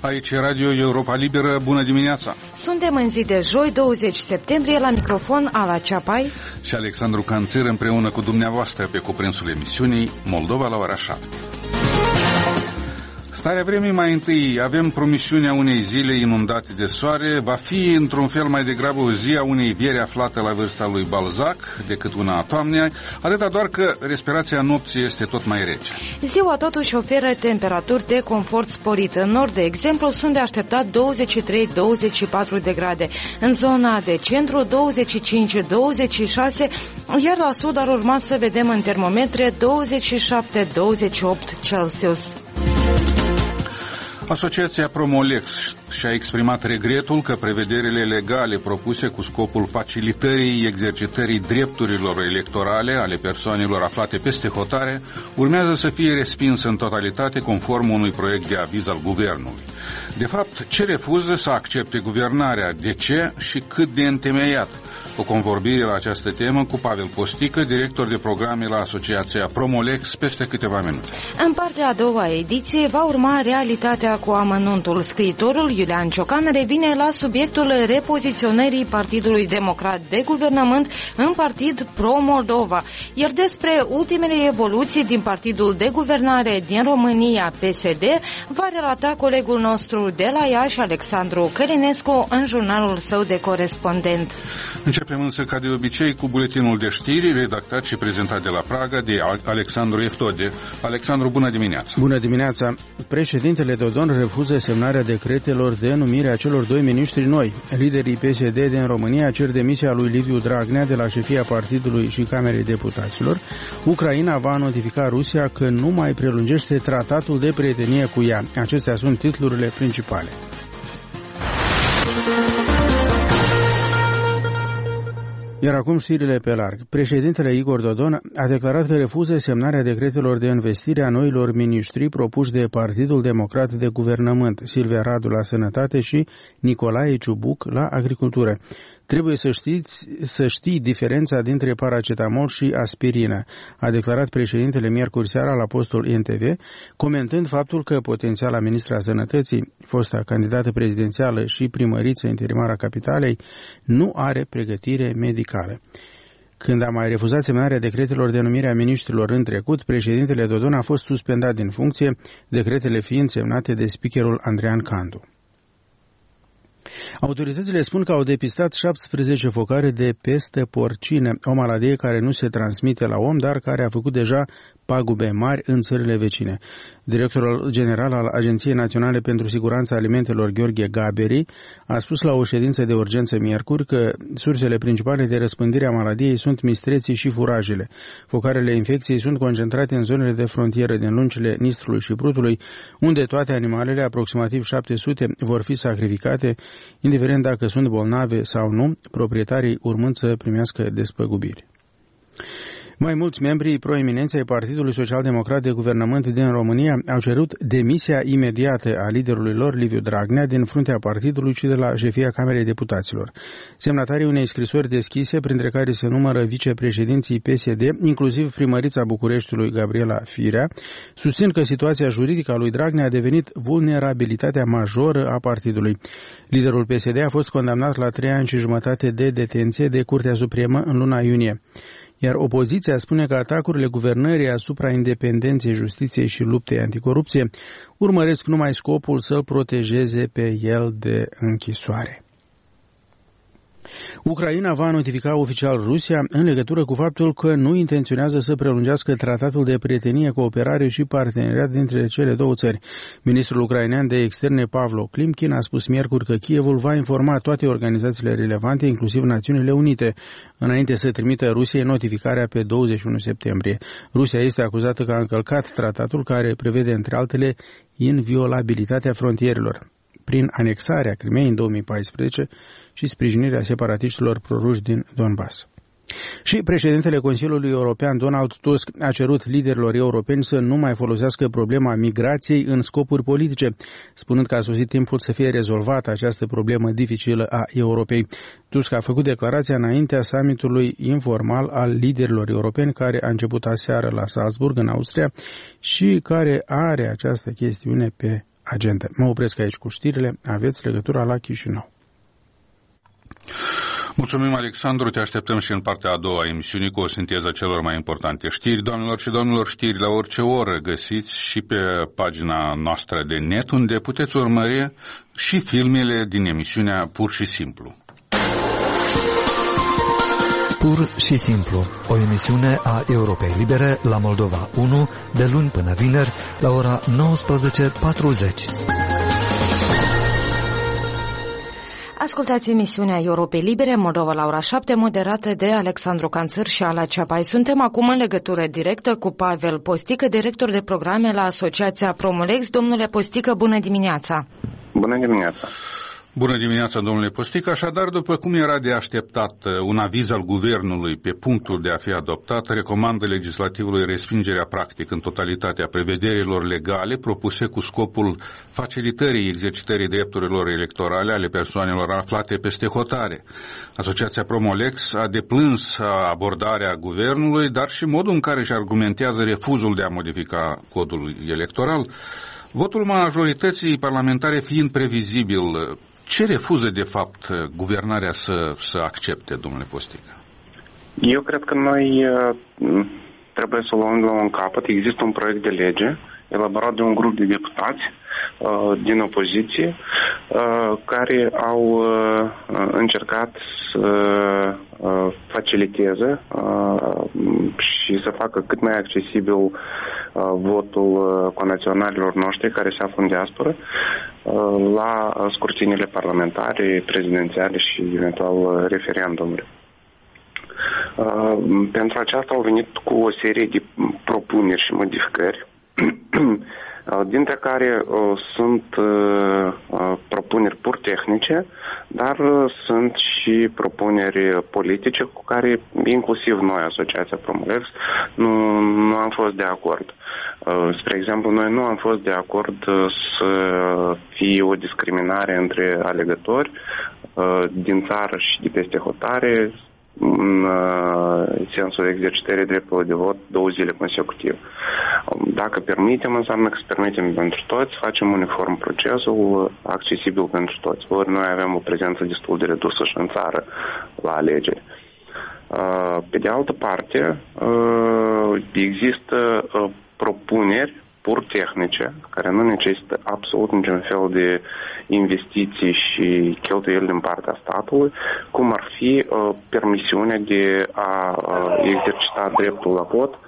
Aici e Radio Europa Liberă, bună dimineața! Suntem în zi de joi, 20 septembrie, la microfon Ala Ceapai și Alexandru Canțir împreună cu dumneavoastră pe cuprinsul emisiunii Moldova la ora 7. Starea vremii mai întâi, avem promisiunea unei zile inundate de soare, va fi într-un fel mai degrabă o zi a unei vieri aflate la vârsta lui Balzac decât una a toamnei, atâta doar că respirația nopții este tot mai rece. Ziua totuși oferă temperaturi de confort sporit. În nord, de exemplu, sunt de așteptat 23-24 de grade. În zona de centru 25-26, iar la sud ar urma să vedem în termometre 27-28 Celsius. Asociația Promolex și-a exprimat regretul că prevederile legale propuse cu scopul facilitării exercitării drepturilor electorale ale persoanelor aflate peste hotare urmează să fie respinse în totalitate conform unui proiect de aviz al guvernului. De fapt, ce refuză să accepte guvernarea, de ce și cât de întemeiat? O convorbire la această temă cu Pavel Costică, director de programe la Asociația Promolex, peste câteva minute. În partea a doua ediție va urma Realitatea cu amănuntul. Scriitorul Iulian Ciocan revine la subiectul repoziționării Partidului Democrat de Guvernământ în partid Pro-Moldova. Iar despre ultimele evoluții din Partidul de Guvernare din România, PSD, va relata colegul nostru de la Iași, Alexandru Călinescu, în jurnalul său de corespondent. Începem însă, ca de obicei, cu buletinul de știri, redactat și prezentat de la Praga de Alexandru Eftode. Alexandru, bună dimineața! Bună dimineața! Președintele Dodon refuză semnarea decretelor de numire a celor doi miniștri noi. Liderii PSD din România cer demisia lui Liviu Dragnea de la șefia partidului și Camerei Deputaților. Ucraina va notifica Rusia că nu mai prelungește tratatul de prietenie cu ea. Acestea sunt titlurile principale. Iar acum știrile pe larg. Președintele Igor Dodon a declarat că refuză semnarea decretelor de investire a noilor miniștri propuși de Partidul Democrat de Guvernământ, Silvia Radu la Sănătate și Nicolae Ciubuc la Agricultură. Trebuie să știi diferența dintre paracetamol și aspirină, a declarat președintele miercuri seara la postul NTV, comentând faptul că potențiala ministra Sănătății, fosta candidată prezidențială și primăriță interimară a capitalei, nu are pregătire medicală. Când a mai refuzat semnarea decretelor de numire a miniștrilor în trecut, președintele Dodon a fost suspendat din funcție, decretele fiind semnate de speakerul Andrean Candu. Autoritățile spun că au depistat 17 focare de pestă porcină, o maladie care nu se transmite la om, dar care a făcut deja pagube mari în țările vecine. Directorul general al Agenției Naționale pentru Siguranța Alimentelor, Gheorghe Gaberi, a spus la o ședință de urgență miercuri că sursele principale de răspândire a maladiei sunt mistreții și furajele. Focarele infecției sunt concentrate în zonele de frontieră din lungile Nistrului și Prutului, unde toate animalele, aproximativ 700, vor fi sacrificate, indiferent dacă sunt bolnave sau nu, proprietarii urmând să primească despăgubiri. Mai mulți membri proeminenți ai Partidului Social-Democrat de Guvernământ din România au cerut demisia imediată a liderului lor, Liviu Dragnea, din fruntea partidului și de la șefia Camerei Deputaților. Semnatarii unei scrisori deschise, printre care se numără vicepreședinții PSD, inclusiv primărița Bucureștiului, Gabriela Firea, susțin că situația juridică a lui Dragnea a devenit vulnerabilitatea majoră a partidului. Liderul PSD a fost condamnat la 3 ani și jumătate de detenție de Curtea Supremă în luna iunie. Iar opoziția spune că atacurile guvernării asupra independenței justiției și luptei anticorupție urmăresc numai scopul să-l protejeze pe el de închisoare. Ucraina va notifica oficial Rusia în legătură cu faptul că nu intenționează să prelungească tratatul de prietenie, cooperare și parteneriat dintre cele două țări. Ministrul ucrainean de externe Pavlo Klimkin a spus miercuri că Kievul va informa toate organizațiile relevante, inclusiv Națiunile Unite, înainte să trimită Rusiei notificarea pe 21 septembrie. Rusia este acuzată că a încălcat tratatul care prevede, între altele, inviolabilitatea frontierelor prin anexarea Crimeei în 2014 și sprijinirea separatiștilor proruși din Donbass. Și președintele Consiliului European, Donald Tusk, a cerut liderilor europeni să nu mai folosească problema migrației în scopuri politice, spunând că a sosit timpul să fie rezolvată această problemă dificilă a Europei. Tusk a făcut declarația înaintea summitului informal al liderilor europeni, care a început aseară la Salzburg, în Austria, și care are această chestiune pe agente. Mă opresc aici cu știrile. Aveți legătura la Chișinău. Mulțumim, Alexandru, te așteptăm și în partea a doua a emisiunii cu o sinteză celor mai importante știri. Doamnelor și domnilor, știri la orice oră găsiți și pe pagina noastră de net, unde puteți urmări și filmele din emisiunea Pur și Simplu. Pur și Simplu, o emisiune a Europei Libere la Moldova 1, de luni până vineri, la ora 19:40. Ascultați emisiunea Europei Libere, Moldova la ora 7, moderată de Alexandru Canțăr și Ala Ceapai. Suntem acum în legătură directă cu Pavel Postică, director de programe la Asociația Promolex. Domnule Postică, bună dimineața! Bună dimineața! Bună dimineața, domnule Postică. Așadar, după cum era de așteptat, un aviz al Guvernului pe punctul de a fi adoptat recomandă legislativului respingerea practic în totalitatea prevederilor legale propuse cu scopul facilitării exercitării drepturilor electorale ale persoanelor aflate peste hotare. Asociația Promolex a deplâns abordarea Guvernului, dar și modul în care își argumentează refuzul de a modifica codul electoral. Votul majorității parlamentare fiind previzibil, ce refuză, de fapt, guvernarea să accepte, domnule Postică? Eu cred că noi trebuie să o luăm la un capăt. Există un proiect de lege elaborat de un grup de deputați din opoziție care au încercat să faciliteze și să facă cât mai accesibil votul conaționalilor noștri care se află în diasporă la scrutinile parlamentare, prezidențiale și eventual referendumuri. Pentru aceasta au venit cu o serie de propuneri și modificări, dintre care sunt propuneri pur tehnice, dar sunt și propuneri politice cu care inclusiv noi, Asociația Promolex, nu am fost de acord. Spre exemplu, noi nu am fost de acord să fie o discriminare între alegători din țară și de peste hotare, în sensul exercitării dreptului de vot 2 zile consecutiv. Dacă permitem, înseamnă că permitem pentru toți, facem uniform procesul, accesibil pentru toți. Ori noi avem o prezență destul de redusă și în țară la alegeri. Pe de altă parte, există propuneri pur tehnice, care nu necesită absolut niciun fel de investiții și cheltuieli din partea statului, cum ar fi permisiunea de a exercita dreptul la vot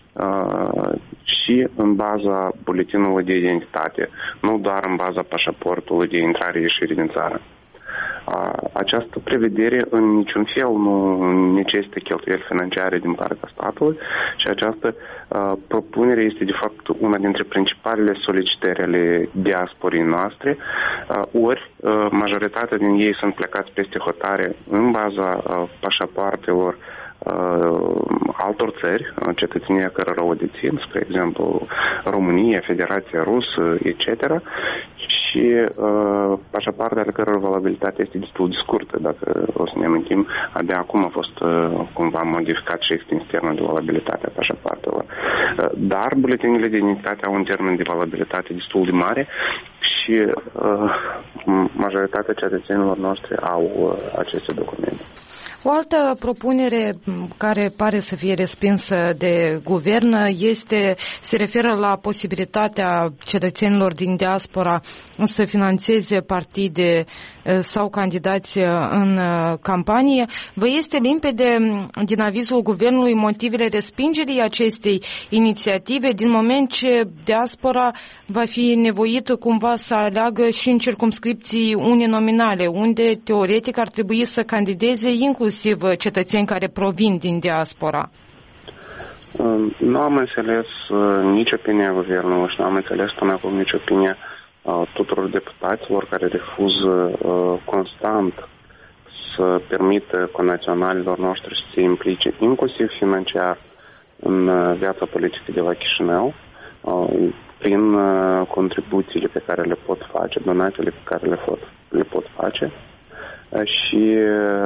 și în baza buletinului de identitate, nu doar în baza pașaportului de intrare-ieșire din țară. Această prevedere în niciun fel nu necesită cheltuieli financiare din partea statului și această propunere este de fapt una dintre principalele solicitări ale diasporii noastre, ori majoritatea din ei sunt plecați peste hotare în baza pașapoartelor altor țări, cetățenia cărora o dețin, spre exemplu România, Federația Rusă, etc. și pașapoartele ale căror valabilitate este destul de scurtă. Dacă o să ne amintim, abia acum a fost cumva modificat și extins termenul de valabilitate a pașapoartelor. Dar buletinile de identitate au un termen de valabilitate destul de mare și majoritatea cetățenilor noștri au aceste documente. O altă propunere care pare să fie respinsă de guvern se referă la posibilitatea cetățenilor din diaspora să finanțeze partide sau candidați în campanie. Vă este limpede din avizul guvernului motivele respingerii acestei inițiative, din moment ce diaspora va fi nevoită cumva să aleagă și în circumscripții uninominale, unde teoretic ar trebui să candideze inclusiv cetățeni care provin din diaspora? Nu am înțeles nici opinia guvernului și nu am înțeles până acum nici opinia tuturor deputaților care refuză constant să permită conaționalilor noștri să se implice inclusiv financiar în viața politică de la Chișinău, prin contribuțiile pe care le pot face, donațiile pe care le pot face. Și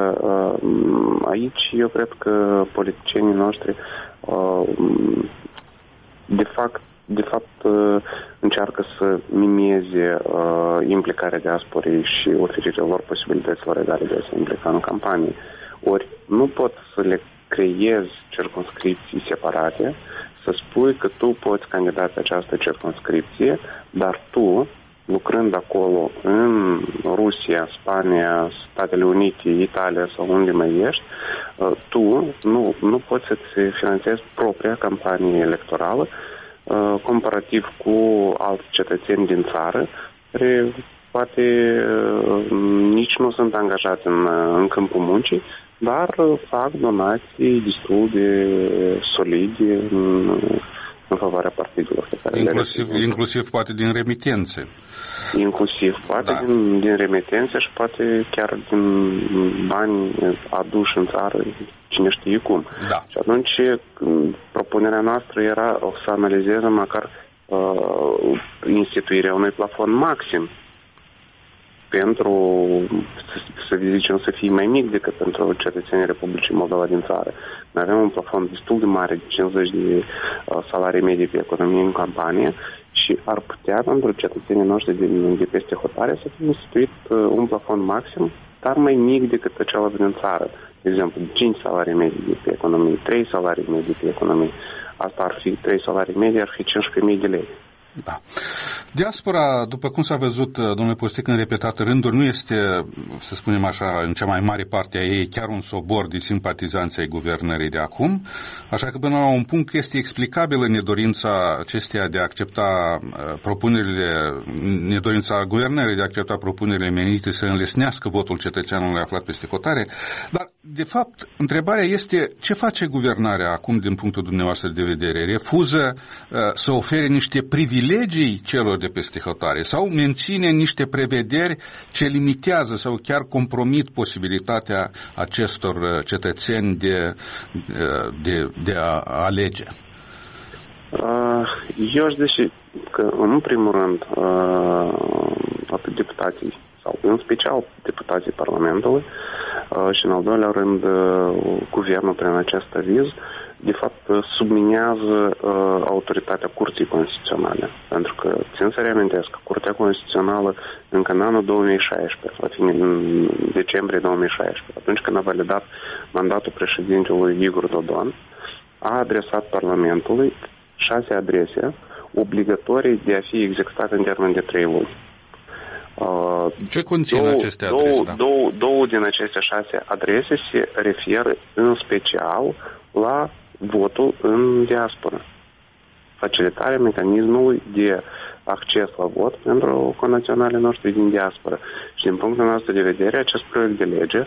aici eu cred că politicienii noștri de fapt de fapt, încearcă să mimeze implicarea diasporei și oferirea lor posibilităților egale de a se implica în campanie. Ori nu pot să le creezi circumscripții separate, să spui că tu poți candida pe această circumscripție, dar tu, lucrând acolo în Rusia, Spania, Statele Unite, Italia sau unde mai ești, tu nu poți să-ți finanțezi propria campanie electorală comparativ cu alți cetățeni din țară care poate nici nu sunt angajați în câmpul muncii, dar fac donații destul de solide în favoarea partidelor pe care inclusiv poate din remitențe. Inclusiv poate din remitențe și poate chiar din bani aduși în țară, cine știe cum. Da. Și atunci propunerea noastră era să analizăm măcar instituirea unui plafon maxim pentru, să zicem, să fie mai mic decât pentru cetățenii Republicii Moldova din țară. Noi avem un plafon destul de mare, de 50 de salarii medii pe economie în campanie și ar putea pentru cetățenii noștri de peste hotare să fie instituit un plafon maxim, dar mai mic decât acela din țară. De exemplu, 5 salarii medii pe economie, 3 salarii medii pe economie. Asta ar fi 3 salarii medii, ar fi 15.000 de lei. Da. Diaspora, după cum s-a văzut, domnule Postic, în repetate rânduri, nu este, să spunem așa, în cea mai mare parte a ei, chiar un sobor de simpatizanți ai guvernării de acum, așa că până la un punct este explicabilă nedorința acesteia de a accepta nedorința guvernării de a accepta propunerile menite să înlesnească votul cetățeanului aflat peste hotare, dar, de fapt, întrebarea este ce face guvernarea acum din punctul dumneavoastră de vedere? Refuză să ofere niște privilegii celor de peste hotare sau menține niște prevederi ce limitează sau chiar compromit posibilitatea acestor cetățeni de a alege? Eu aș zice că, în primul rând, atât deputații sau în special deputații Parlamentului și, în al doilea rând, guvernul prin acest aviz, de fapt, subminează autoritatea Curții Constituționale. Pentru că, țin să reamintesc, că Curtea Constituțională încă în anul 2016, la fin în decembrie 2016, atunci când a validat mandatul președintelui Igor Dodon, a adresat Parlamentului 6 adrese obligatorii de a fi executate în termen de 3 luni. Ce conțin aceste adrese? Două din aceste 6 adrese se referă în special la votul în diaspora. Facilitarea mecanismului de acces la vot pentru conaționalii noștri din diaspora. Și din punctul nostru de vedere, acest proiect de lege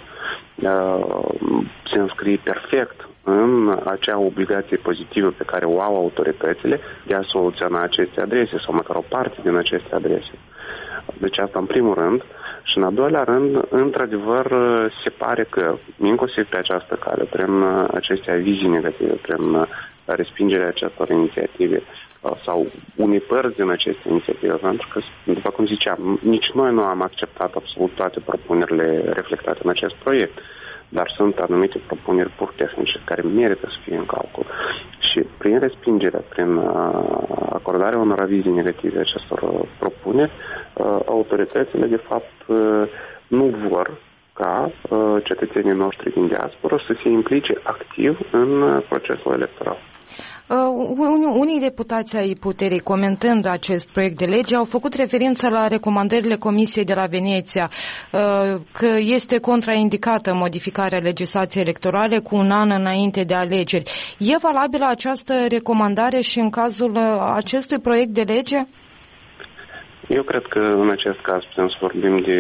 se înscrie perfect în acea obligație pozitivă pe care o au autoritățile de a soluționa aceste adrese sau măcar o parte din aceste adrese. Deci asta în primul rând. Și în al doilea rând, într-adevăr, se pare că, inclusiv pe această cale, prin aceste avizi negative, prin respingerea acestor inițiative sau unei părți din aceste inițiative, pentru că, după cum ziceam, nici noi nu am acceptat absolut toate propunerile reflectate în acest proiect, dar sunt anumite propuneri pur tehnice care merită să fie în calcul. Și prin respingerea, prin acordarea unor avizi negative acestor propuneri, autoritățile, de fapt, nu vor ca cetățenii noștri din diaspora să se implice activ în procesul electoral. Unii deputați ai puterii, comentând acest proiect de lege, au făcut referință la recomandările Comisiei de la Veneția, că este contraindicată modificarea legislației electorale cu un an înainte de alegeri. E valabilă această recomandare și în cazul acestui proiect de lege? Eu cred că în acest caz putem să vorbim de,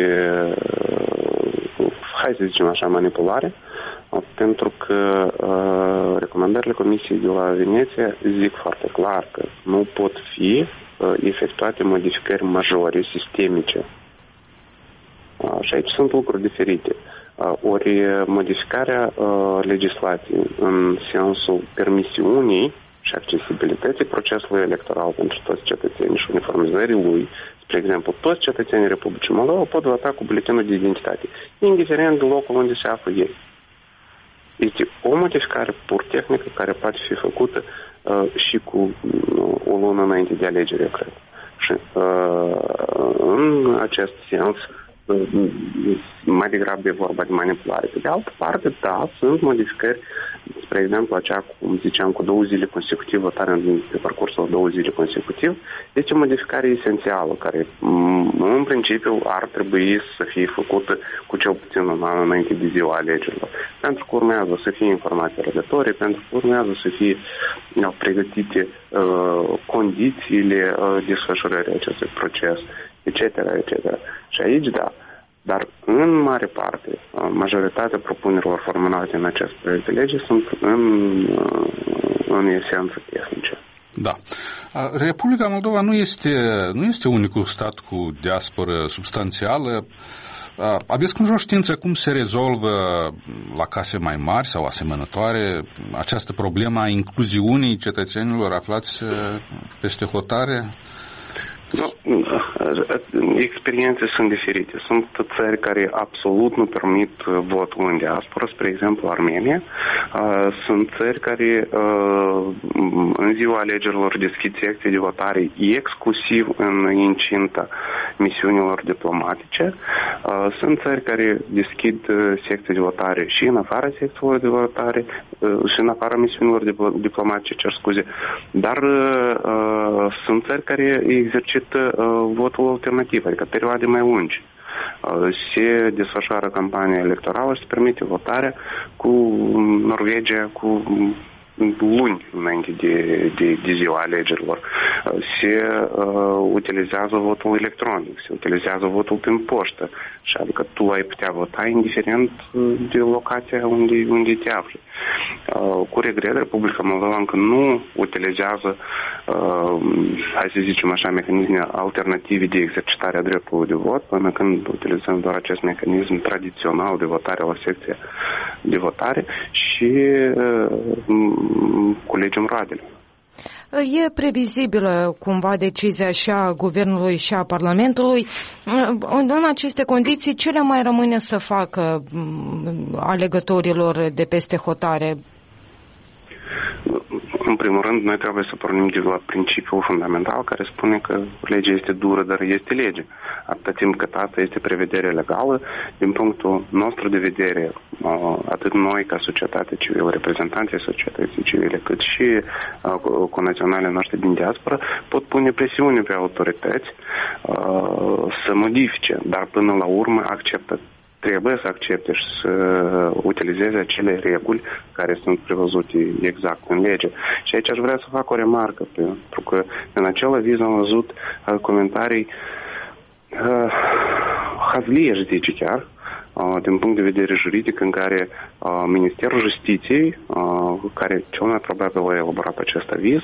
hai să zicem așa, manipulare, pentru că recomandările Comisiei de la Veneția zic foarte clar că nu pot fi efectuate modificări majore, sistemice. Și aici sunt lucruri diferite. Ori modificarea legislației în sensul permisiunii și accesibilității procesului electoral pentru toți cetățenii și uniformizării lui. Spre exemplu, toți cetățenii Republicii Moldova pot vota cu buletinul de identitate, indiferent de locul unde se află ei. este o modificare pur tehnică care poate fi făcută și cu o lună înainte de alegeri, eu cred. Și în acest sens, mai degrabă e vorba de manipulare. Pe de altă parte, da, sunt modificări, spre exemplu, aceea, cum ziceam, cu 2 zile consecutive, votarea pe parcursul 2 zile consecutiv, este o modificare esențială, care în principiu ar trebui să fie făcută cu cel puțin un an înainte de ziua alegerilor. Pentru că urmează să fie informații rădătorii, pentru că urmează să fie pregătite condițiile desfășurării acestui proces, etc., etc. Și aici, da. Dar, în mare parte, majoritatea propunerilor formulate în acest proiect de lege sunt în esență tehnice. Da. Republica Moldova nu este unicul stat cu diasporă substanțială. Aveți cunoștință cum se rezolvă la case mai mari sau asemănătoare această problemă a incluziunii cetățenilor aflați peste hotare? Experiențe sunt diferite. Sunt țări care absolut nu permit votul în diaspora, spre exemplu Armenia. Sunt țări care în ziua alegerilor deschid secții de votare exclusiv în incinta misiunilor diplomatice. Sunt țări care deschid secții de votare și în afara secțiilor de votare și în afara misiunilor diplomatice, dar sunt țări care exercită votul alternativ, adică perioade mai lungi. Se desfășoară campania electorală și se permite votarea cu Norvegia cu luni înainte de ziua alegerilor. Se utilizează votul electronic, se utilizează votul prin poștă, și adică tu ai putea vota indiferent de locația unde te afli. Cu regret, Republica Moldova încă nu utilizează, hai să zicem așa, mecanisme alternative de exercitare a dreptului de vot, până când utilizăm doar acest mecanism tradițional de votare la secția de votare și culegem roadele. E previzibilă cumva decizia și a Guvernului și a Parlamentului. În aceste condiții, ce le mai rămâne să facă alegătorilor de peste hotare? În primul rând, noi trebuie să pornim de la principiul fundamental care spune că legea este dură, dar este lege. Atât timp cât asta este prevedere legală, din punctul nostru de vedere, atât noi ca societate civilă, reprezentanții societății civile, cât și conaționale noștri din diaspora, pot pune presiune pe autorități să modifice, dar până la urmă trebuie să accepte și să utilizeze acele reguli care sunt prevăzute exact în lege. Și aici aș vrea să fac o remarcă, pentru că în acel aviz am văzut comentarii hazlie, aș zice chiar, din punct de vedere juridic, în care Ministerul Justiției, care cel mai probabil a elaborat acest aviz,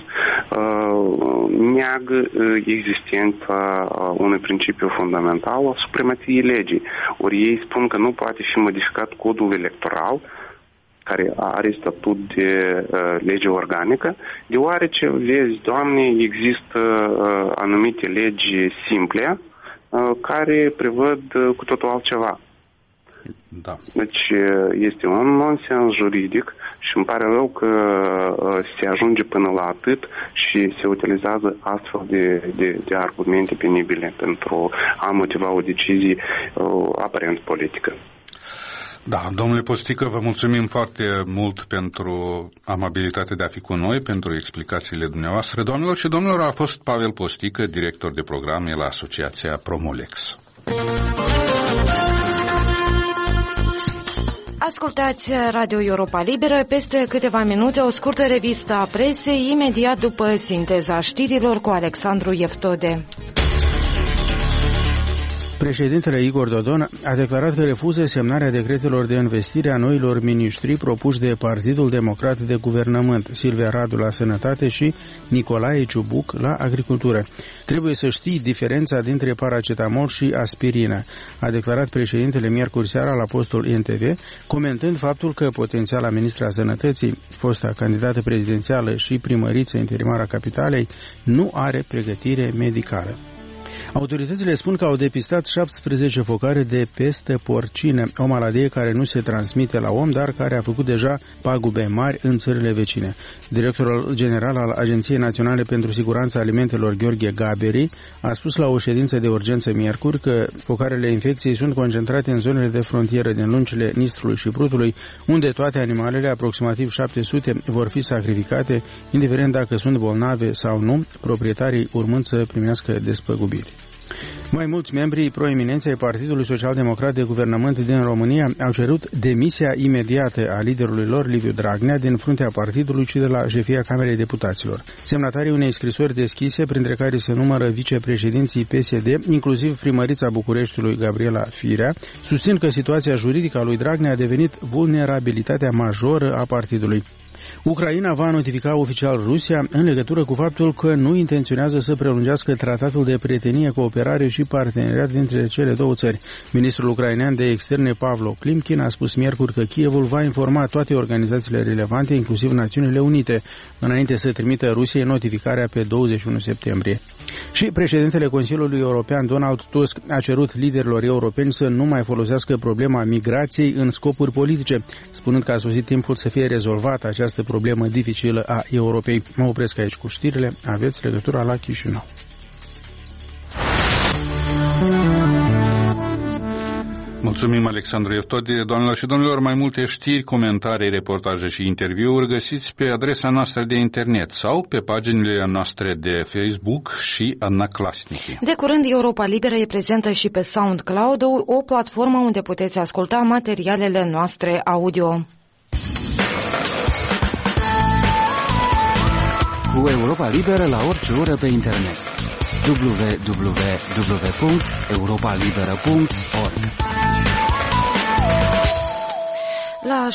neagă existența unui principiu fundamental a supremației legii. Ori ei spun că nu poate fi modificat codul electoral, care are statut de lege organică, deoarece, vezi, Doamne, există anumite legi simple care prevăd cu totul altceva. Da. Deci este un nonsens juridic și îmi pare rău că se ajunge până la atât și se utilizează astfel de argumente penibile pentru a motiva o decizie aparent politică. Da, domnule Postică, vă mulțumim foarte mult pentru amabilitatea de a fi cu noi, pentru explicațiile dumneavoastră. Doamnelor și domnilor, a fost Pavel Postică, director de programe la Asociația Promolex. Ascultați Radio Europa Liberă, peste câteva minute o scurtă revistă a presei, imediat după sinteza știrilor cu Alexandru Ieftode. Președintele Igor Dodon a declarat că refuză semnarea decretelor de investire a noilor miniștri propuși de Partidul Democrat de Guvernământ, Silvia Radu la Sănătate și Nicolae Ciubuc la Agricultură. Trebuie să știi diferența dintre paracetamol și aspirină, a declarat președintele miercuri seara la postul NTV, comentând faptul că potențiala ministra Sănătății, fosta candidată prezidențială și primăriță interimară a capitalei, nu are pregătire medicală. Autoritățile spun că au depistat 17 focare de peste porcine, o maladie care nu se transmite la om, dar care a făcut deja pagube mari în țările vecine. Directorul general al Agenției Naționale pentru Siguranța Alimentelor, Gheorghe Gaberi, a spus la o ședință de urgență miercuri că focarele infecției sunt concentrate în zonele de frontieră din lungile Nistrului și Prutului, unde toate animalele, aproximativ 700, vor fi sacrificate, indiferent dacă sunt bolnave sau nu, proprietarii urmând să primească despăgubiri. Mai mulți membri proeminenți ai Partidului Social-Democrat de Guvernământ din România au cerut demisia imediată a liderului lor, Liviu Dragnea, din fruntea partidului și de la șefia Camerei Deputaților. Semnatarii unei scrisori deschise, printre care se numără vicepreședinții PSD, inclusiv primărița Bucureștiului Gabriela Firea, susțin că situația juridică a lui Dragnea a devenit vulnerabilitatea majoră a partidului. Ucraina va notifica oficial Rusia în legătură cu faptul că nu intenționează să prelungească tratatul de prietenie, cooperare și parteneriat dintre cele două țări. Ministrul ucrainean de externe Pavlo Klimkin a spus miercuri că Kievul va informa toate organizațiile relevante, inclusiv Națiunile Unite, înainte să trimită Rusiei notificarea pe 21 septembrie. Și președintele Consiliului European, Donald Tusk, a cerut liderilor europeni să nu mai folosească problema migrației în scopuri politice, spunând că a sosit timpul să fie rezolvată această problemă dificilă a Europei. Mă opresc aici cu știrile. Aveți legătura la Chișinău. Mulțumim, Alexandru Eftodie. Doamnelor și domnilor, mai multe știri, comentarii, reportaje și interviuri găsiți pe adresa noastră de internet sau pe paginile noastre de Facebook și Anaclasnici. De curând, Europa Liberă e prezentă și pe SoundCloud, o platformă unde puteți asculta materialele noastre audio. Cu Europa Liberă la orice oră pe internet. www.europalibera.org. La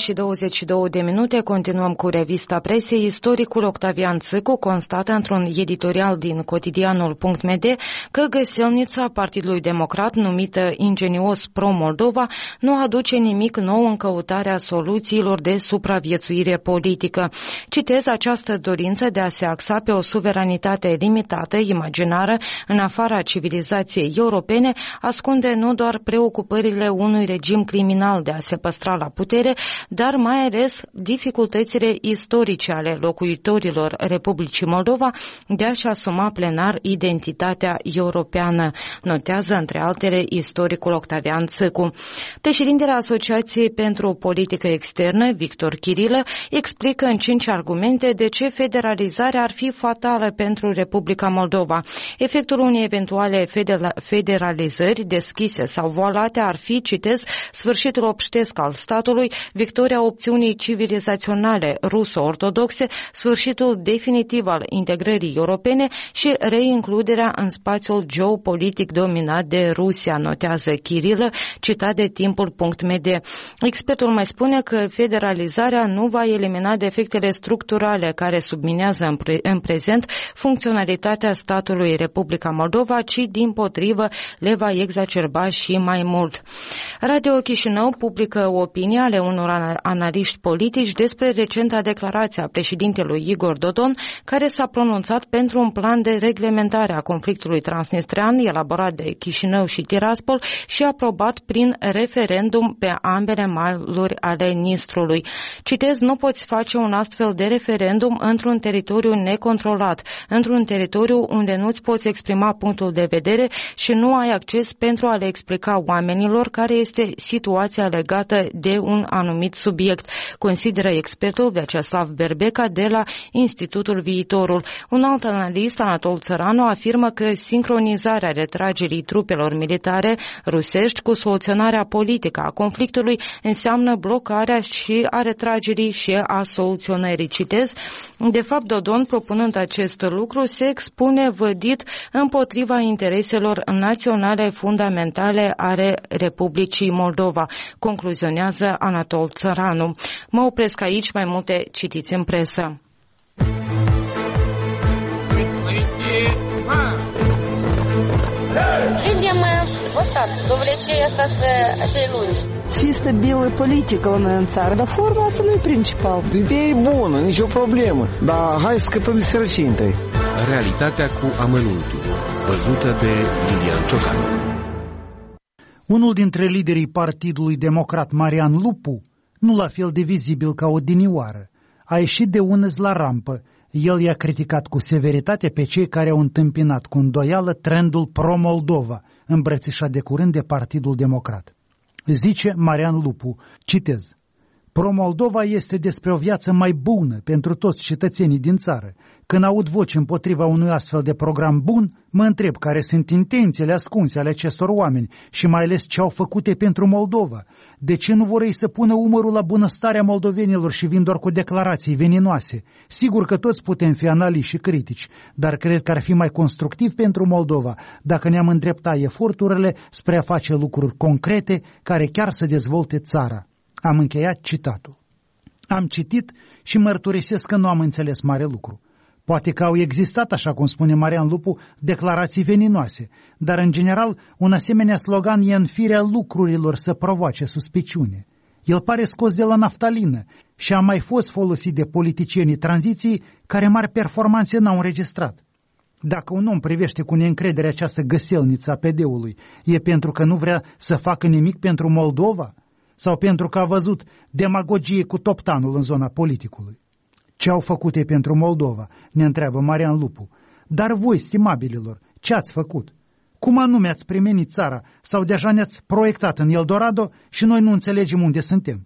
7:22 continuăm cu revista presei. Istoricul Octavian Țâcu constată într-un editorial din cotidianul.md că găselnița Partidului Democrat, numită ingenios Pro-Moldova, nu aduce nimic nou în căutarea soluțiilor de supraviețuire politică. Citez: această dorință de a se axa pe o suveranitate limitată, imaginară, în afara civilizației europene, ascunde nu doar preocupările unui regim criminal de a se păstra la putere, dar mai ales dificultățile istorice ale locuitorilor Republicii Moldova de a-și asuma plenar identitatea europeană, notează între altele istoricul Octavian Țâcu. Președintele Asociației pentru Politică Externă, Victor Chirilă, explică în 5 argumente de ce federalizarea ar fi fatală pentru Republica Moldova. Efectul unei eventuale federalizări deschise sau voalate ar fi, citez, sfârșitul obștesc al statului, victoria opțiunii civilizaționale ruso-ortodoxe, sfârșitul definitiv al integrării europene și reincluderea în spațiul geopolitic dominat de Rusia, notează Chirilă, citat de timpul.md. Expertul mai spune că federalizarea nu va elimina defectele structurale care subminează în prezent funcționalitatea statului Republica Moldova, ci dimpotrivă le va exacerba și mai mult. Radio Chișinău publică opinia ale unor analiști politici despre recenta declarație a președintelui Igor Dodon, care s-a pronunțat pentru un plan de reglementare a conflictului transnistrean elaborat de Chișinău și Tiraspol și aprobat prin referendum pe ambele maluri ale Nistrului. Citez: nu poți face un astfel de referendum într-un teritoriu necontrolat, într-un teritoriu unde nu-ți poți exprima punctul de vedere și nu ai acces pentru a le explica oamenilor care este situația legată de un anumit subiect, consideră expertul Vyacheslav Berbeca de la Institutul Viitorul. Un alt analist, Anatol Țăranu, afirmă că sincronizarea retragerii trupelor militare rusești cu soluționarea politică a conflictului înseamnă blocarea și a retragerii și a soluționării. Citez: de fapt, Dodon, propunând acest lucru, se expune vădit împotriva intereselor naționale fundamentale ale Republicii Moldova, concluzionează Anatol Țăranu. Mă opresc aici, mai multe citiți în presă. Людям вот так, до влечения acei lungi. Să fie stabilă politică la noi în țară, dar forma asta nu e principal. Ideea e bună, nicio problemă, dar hai să scăpăm de sărăcie întâi. Realitatea cu amănuntul, văzută de Iulian Ciocan. Unul dintre liderii Partidului Democrat, Marian Lupu, nu la fel de vizibil ca odinioară, a ieșit de unăzi la rampă. El i-a criticat cu severitate pe cei care au întâmpinat cu îndoială trendul pro-Moldova, îmbrățișat de curând de Partidul Democrat. Zice Marian Lupu, citez: Pro-Moldova este despre o viață mai bună pentru toți cetățenii din țară. Când aud voci împotriva unui astfel de program bun, mă întreb care sunt intențiile ascunse ale acestor oameni și mai ales ce au făcute pentru Moldova. De ce nu vor ei să pună umărul la bunăstarea moldovenilor și vin doar cu declarații veninoase? Sigur că toți putem fi analiști și critici, dar cred că ar fi mai constructiv pentru Moldova dacă ne-am îndrepta eforturile spre a face lucruri concrete care chiar să dezvolte țara. Am încheiat citatul. Am citit și mărturisesc că nu am înțeles mare lucru. Poate că au existat, așa cum spune Marian Lupu, declarații veninoase, dar în general un asemenea slogan e în firea lucrurilor să provoace suspiciune. El pare scos de la naftalină și a mai fost folosit de politicienii tranziției care mari performanțe n-au înregistrat. Dacă un om privește cu neîncredere această găselniță a PD-ului, e pentru că nu vrea să facă nimic pentru Moldova? Sau pentru că a văzut demagogie cu toptanul în zona politicului? Ce au făcut ei pentru Moldova? Ne întreabă Marian Lupu. Dar voi, stimabililor, ce ați făcut? Cum anume ați primenit țara sau deja ne-ați proiectat în Eldorado și noi nu înțelegem unde suntem?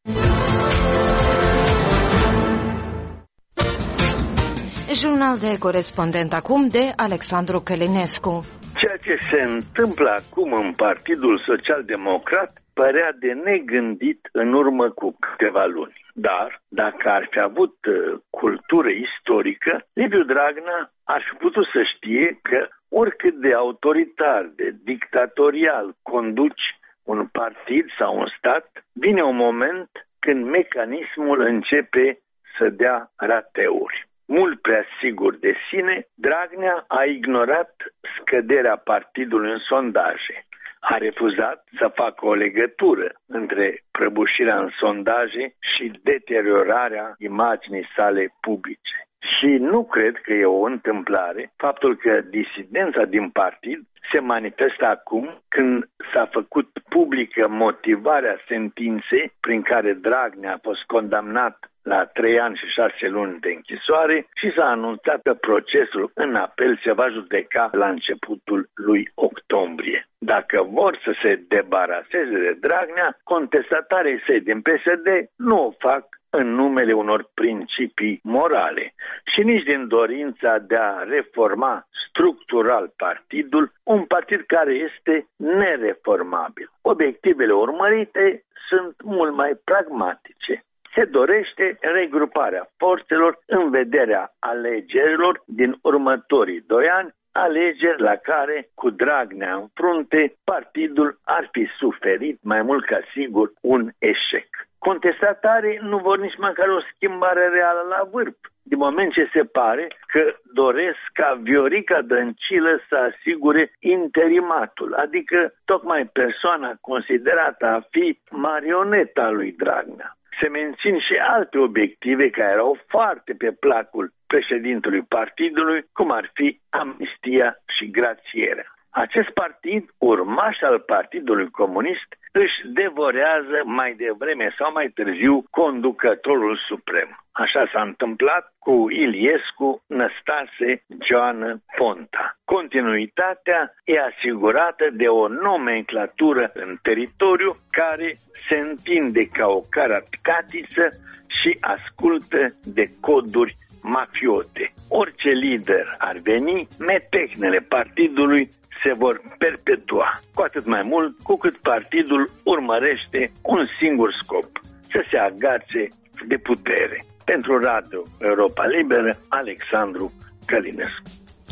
Jurnal de corespondent acum de Alexandru Călinescu. Ceea ce se întâmplă acum în Partidul Social-Democrat părea de negândit în urmă cu câteva luni. Dar, dacă ar fi avut cultură istorică, Liviu Dragnea ar fi putut să știe că oricât de autoritar, de dictatorial conduci un partid sau un stat, vine un moment când mecanismul începe să dea rateuri. Mult prea sigur de sine, Dragnea a ignorat scăderea partidului în sondaje. A refuzat să facă o legătură între prăbușirea în sondaje și deteriorarea imaginii sale publice. Și nu cred că e o întâmplare faptul că disidența din partid se manifestă acum când s-a făcut publică motivarea sentinței prin care Dragnea a fost condamnat la 3 ani și 6 luni de închisoare și s-a anunțat că procesul în apel se va judeca la începutul lui octombrie. Dacă vor să se debaraseze de Dragnea, contestatarii săi din PSD nu o fac în numele unor principii morale și nici din dorința de a reforma structural partidul, un partid care este nereformabil. Obiectivele urmărite sunt mult mai pragmatice. Se dorește regruparea forțelor în vederea alegerilor din următorii 2 ani, alegeri la care, cu Dragnea în frunte, partidul ar fi suferit mai mult ca sigur un eșec. Contestatarii nu vor nici măcar o schimbare reală la vârf, din moment ce se pare că doresc ca Viorica Dăncilă să asigure interimatul, adică tocmai persoana considerată a fi marioneta lui Dragnea. Se mențin și alte obiective care erau foarte pe placul președintelui partidului, cum ar fi amnistia și grațierea. Acest partid, urmaș al Partidului Comunist, își devorează mai devreme sau mai târziu conducătorul suprem. Așa s-a întâmplat cu Iliescu, Năstase, Joană, Ponta. Continuitatea e asigurată de o nomenclatură în teritoriu care se întinde ca o caracatiță și ascultă de coduri mafiote. Orice lider ar veni, metehnele partidului se vor perpetua, cu atât mai mult cu cât partidul urmărește un singur scop, să se agațe de putere. Pentru Radio Europa Liberă, Alexandru Călinescu.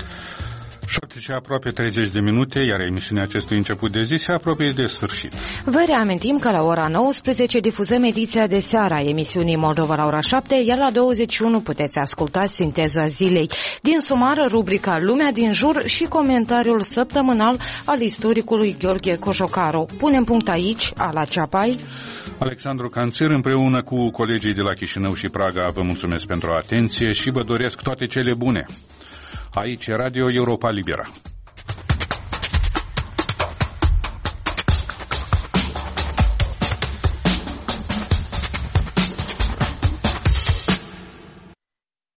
7 și aproape 30 de minute, iar emisiunea acestui început de zi se apropie de sfârșit. Vă reamintim că la ora 19 difuzăm ediția de seară a emisiunii Moldova la ora 7, iar la 21 puteți asculta Sinteza Zilei. Din sumar, rubrica Lumea din jur și comentariul săptămânal al istoricului Gheorghe Cojocaru. Punem punct aici, la Ceapai. Alexandru Canțir, împreună cu colegii de la Chișinău și Praga, vă mulțumesc pentru atenție și vă doresc toate cele bune. Aici e Radio Europa Liberă.